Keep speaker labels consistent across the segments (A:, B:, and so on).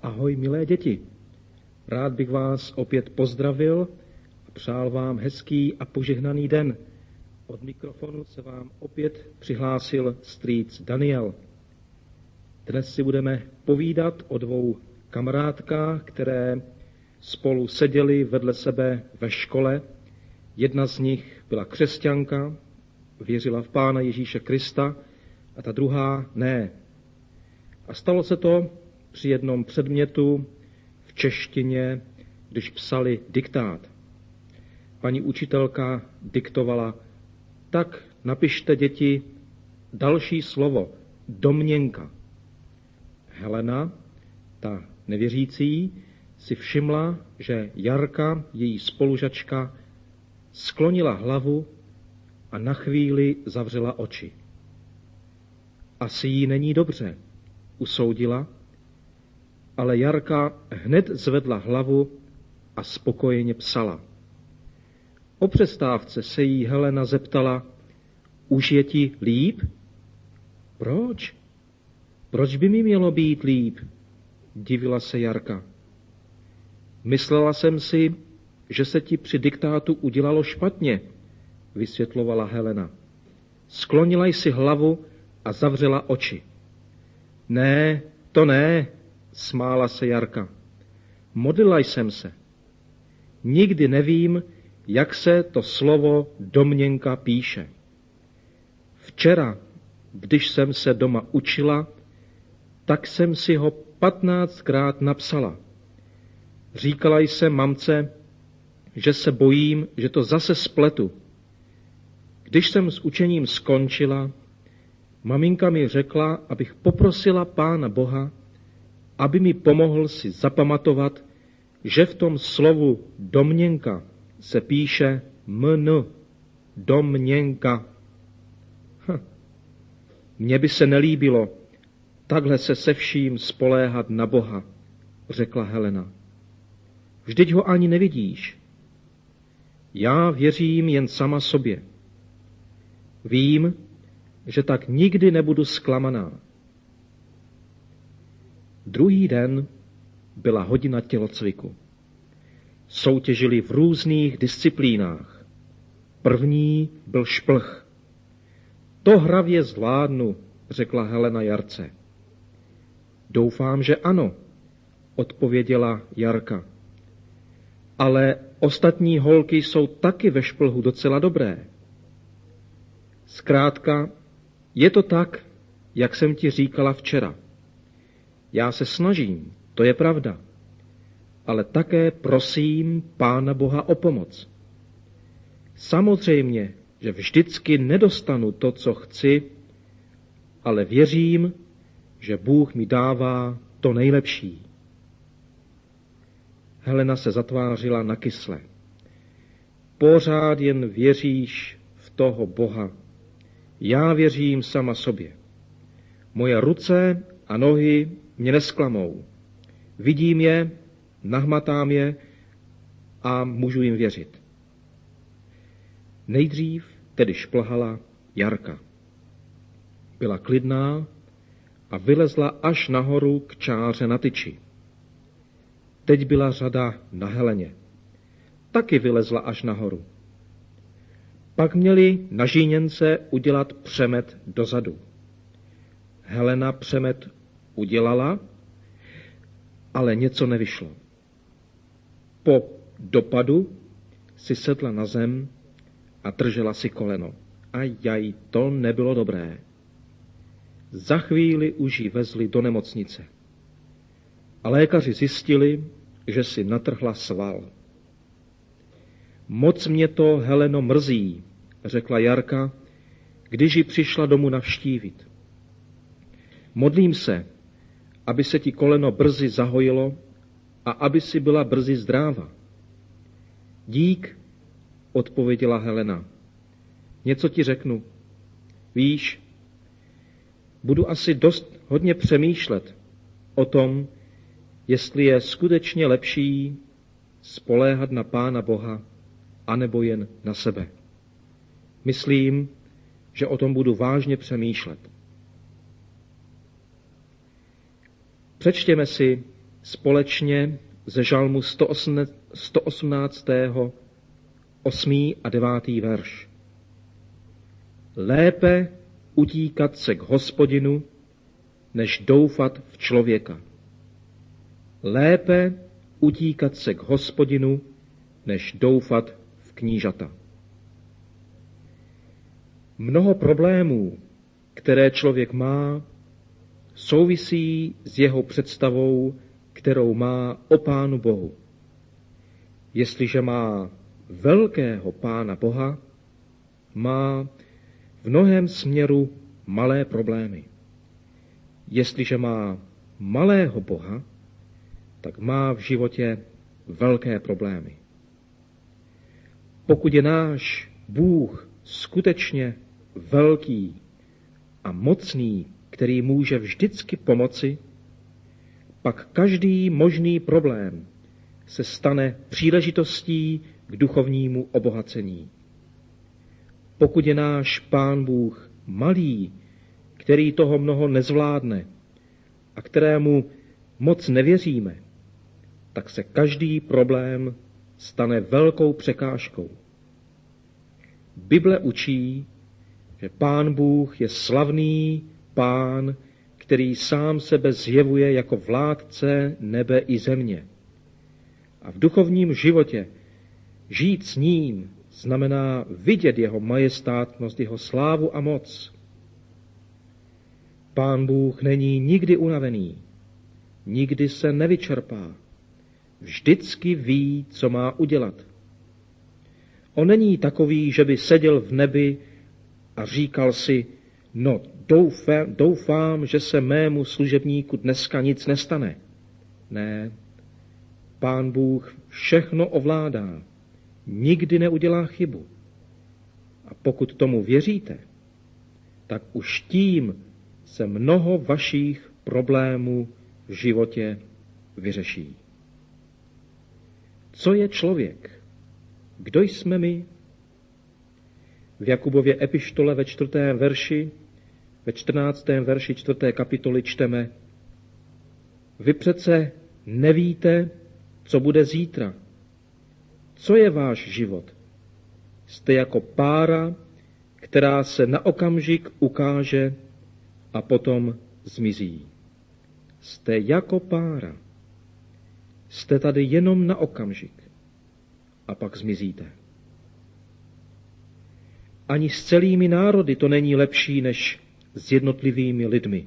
A: Ahoj, milé děti. Rád bych vás opět pozdravil a přál vám hezký a požehnaný den. Od mikrofonu se vám opět přihlásil strýc Daniel. Dnes si budeme povídat o dvou kamarádkách, které spolu seděly vedle sebe ve škole. Jedna z nich byla křesťanka, věřila v Pána Ježíše Krista a ta druhá ne. A stalo se to při jednom předmětu v češtině, když psali diktát. Paní učitelka diktovala: tak napište, děti, další slovo, domněnka. Helena, ta nevěřící, si všimla, že Jarka, její spolužačka, sklonila hlavu a na chvíli zavřela oči. Asi jí není dobře, usoudila, ale Jarka hned zvedla hlavu a spokojeně psala. O přestávce se jí Helena zeptala: už je ti líp? Proč? Proč by mi mělo být líp? Divila se Jarka. Myslela jsem si, že se ti při diktátu udělalo špatně, vysvětlovala Helena. Sklonila jsi hlavu a zavřela oči. Ne, to ne, smála se Jarka. Modlila jsem se. Nikdy nevím, jak se to slovo domněnka píše. Včera, když jsem se doma učila, tak jsem si ho 15krát napsala. Říkala jsem mamce, že se bojím, že to zase spletu. Když jsem s učením skončila, maminka mi řekla, abych poprosila Pána Boha, aby mi pomohl si zapamatovat, že v tom slovu domněnka se píše mn, domněnka. Mně by se nelíbilo takhle se vším spoléhat na Boha, řekla Helena. Vždyť ho ani nevidíš. Já věřím jen sama sobě. Vím, že tak nikdy nebudu zklamaná. Druhý den byla hodina tělocviku. Soutěžili v různých disciplínách. První byl šplh. To hravě zvládnu, řekla Helena Jarce. Doufám, že ano, odpověděla Jarka. Ale ostatní holky jsou taky ve šplhu docela dobré. Zkrátka, je to tak, jak jsem ti říkala včera. Já se snažím, to je pravda, ale také prosím Pána Boha o pomoc. Samozřejmě, že vždycky nedostanu to, co chci, ale věřím, že Bůh mi dává to nejlepší. Helena se zatvářila nakysle. Pořád jen věříš v toho Boha. Já věřím sama sobě. Moje ruce a nohy mě nesklamou. Vidím je, nahmatám je a můžu jim věřit. Nejdřív tedy šplhala Jarka. Byla klidná a vylezla až nahoru k čáře na tyči. Teď byla řada na Heleně. Taky vylezla až nahoru. Pak měli na žíněnce udělat přemet dozadu. Helena přemet udělala, ale něco nevyšlo. Po dopadu si sedla na zem a držela si koleno. Ajaj, to nebylo dobré. Za chvíli už ji vezli do nemocnice. A lékaři zjistili, že si natrhla sval. Moc mě to, Heleno, mrzí, řekla Jarka, když ji přišla domů navštívit. Modlím se, aby se ti koleno brzy zahojilo a aby si byla brzy zdráva. Dík, odpověděla Helena. Něco ti řeknu. Víš, budu asi dost hodně přemýšlet o tom, jestli je skutečně lepší spoléhat na Pána Boha, anebo jen na sebe. Myslím, že o tom budu vážně přemýšlet. Přečtěme si společně ze žalmu 118. 8. a 9. verš. Lépe utíkat se k Hospodinu, než doufat v člověka. Lépe utíkat se k Hospodinu, než doufat v knížata. Mnoho problémů, které člověk má, souvisí s jeho představou, kterou má o Pánu Bohu. Jestliže má velkého Pána Boha, má v mnohém směru malé problémy. Jestliže má malého Boha, tak má v životě velké problémy. Pokud je náš Bůh skutečně velký a mocný, který může vždycky pomoci, pak každý možný problém se stane příležitostí k duchovnímu obohacení. Pokud je náš Pán Bůh malý, který toho mnoho nezvládne a kterému moc nevěříme, tak se každý problém stane velkou překážkou. Bible učí, že Pán Bůh je slavný Pán, který sám sebe zjevuje jako vládce nebe i země. A v duchovním životě žít s ním znamená vidět jeho majestátnost, jeho slávu a moc. Pán Bůh není nikdy unavený, nikdy se nevyčerpá, vždycky ví, co má udělat. On není takový, že by seděl v nebi a říkal si, no doufám, že se mému služebníku dneska nic nestane. Ne, Pán Bůh všechno ovládá, nikdy neudělá chybu. A pokud tomu věříte, tak už tím se mnoho vašich problémů v životě vyřeší. Co je člověk? Kdo jsme my? V Jakubově epištole ve 4. verši, ve 14. verši 4. kapitoly čteme: Vy přece nevíte, co bude zítra. Co je váš život? Jste jako pára, která se na okamžik ukáže a potom zmizí. Jste jako pára. Jste tady jenom na okamžik a pak zmizíte. Ani s celými národy to není lepší než s jednotlivými lidmi.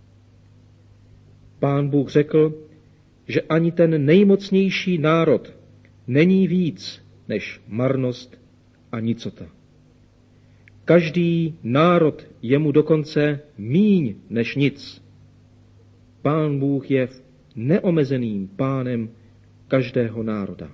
A: Pán Bůh řekl, že ani ten nejmocnější národ není víc než marnost a nicota. Každý národ je mu dokonce míň než nic. Pán Bůh je neomezeným pánem každého národa.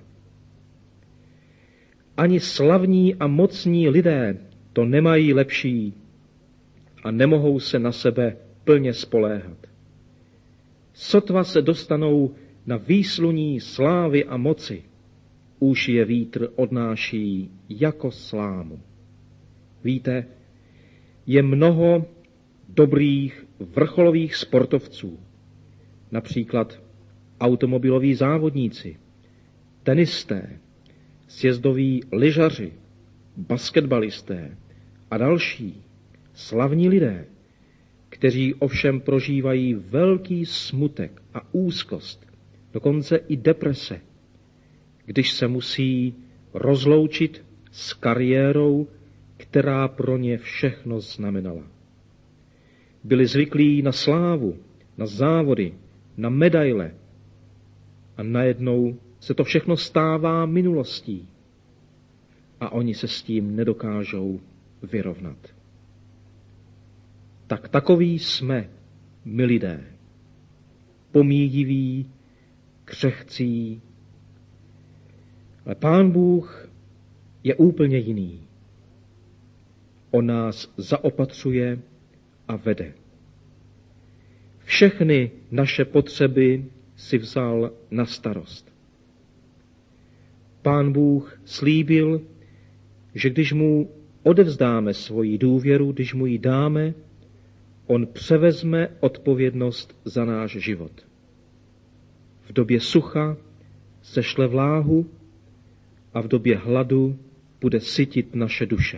A: Ani slavní a mocní lidé to nemají lepší a nemohou se na sebe plně spoléhat. Sotva se dostanou na výsluní slávy a moci, už je vítr odnáší jako slámu. Víte, je mnoho dobrých vrcholových sportovců, například automobiloví závodníci, tenisté, sjezdoví lyžaři, basketbalisté a další slavní lidé, kteří ovšem prožívají velký smutek a úzkost, dokonce i deprese, když se musí rozloučit s kariérou, která pro ně všechno znamenala. Byli zvyklí na slávu, na závody, na medaile a najednou se to všechno stává minulostí a oni se s tím nedokážou vyrovnat. Tak takoví jsme my lidé, pomíjiví, křehcí, ale Pán Bůh je úplně jiný. On nás zaopatřuje a vede. Všechny naše potřeby si vzal na starost. Pán Bůh slíbil, že když mu odevzdáme svoji důvěru, když mu ji dáme, on převezme odpovědnost za náš život. v době sucha sešle vláhu a v době hladu bude sytit naše duše.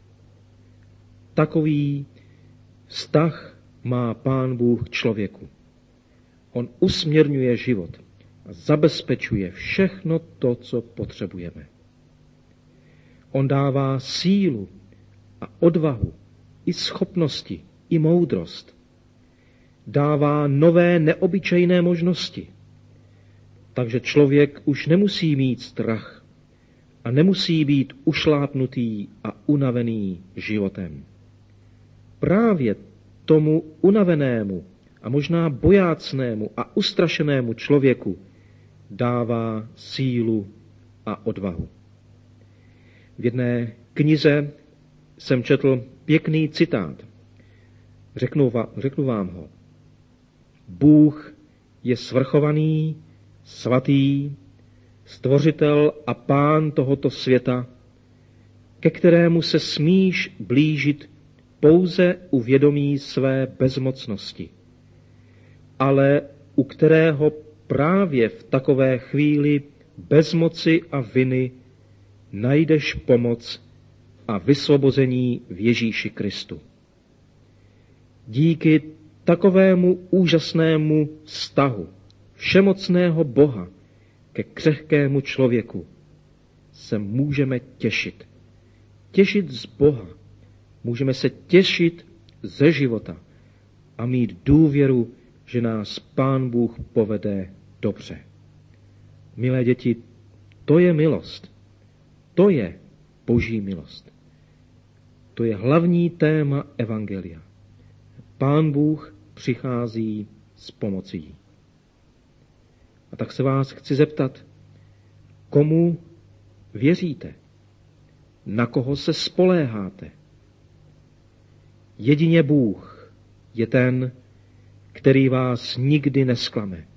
A: Takový vztah má Pán Bůh k člověku. On usměrňuje život a zabezpečuje všechno to, co potřebujeme. On dává sílu a odvahu, i schopnosti, i moudrost. Dává nové neobyčejné možnosti. Takže člověk už nemusí mít strach a nemusí být ušlápnutý a unavený životem. Právě tomu unavenému a možná bojácnému a ustrašenému člověku dává sílu a odvahu. V jedné knize jsem četl pěkný citát. Řeknu vám ho. Bůh je svrchovaný, svatý, stvořitel a pán tohoto světa, ke kterému se smíš blížit pouze u vědomí své bezmocnosti, ale u kterého právě v takové chvíli bezmoci a viny najdeš pomoc a vysvobození v Ježíši Kristu. Díky takovému úžasnému vztahu všemocného Boha ke křehkému člověku se můžeme těšit. Těšit z Boha. Můžeme se těšit ze života a mít důvěru, že nás Pán Bůh povede dobře. Milé děti, to je milost. To je Boží milost. To je hlavní téma evangelia. Pán Bůh přichází s pomocí. A tak se vás chci zeptat, komu věříte? Na koho se spoléháte? Jedině Bůh je ten, který vás nikdy nesklame.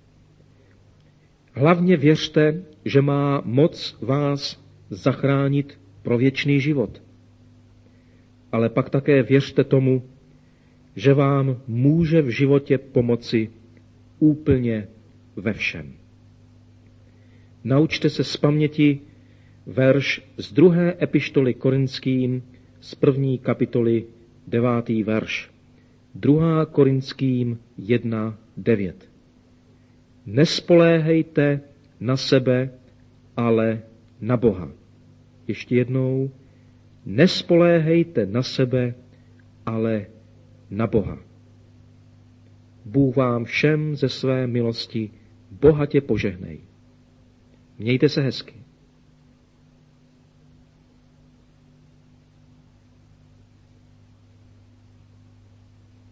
A: Hlavně věřte, že má moc vás zachránit pro věčný život. Ale pak také věřte tomu, že vám může v životě pomoci úplně ve všem. Naučte se z paměti verš z 2. epištoly Korinským z 1. kapitoly 9. verš. 2. Korinským 1:9. Nespoléhejte na sebe, ale na Boha. Ještě jednou. Nespoléhejte na sebe, ale na Boha. Bůh vám všem ze své milosti bohatě požehnej. Mějte se hezky.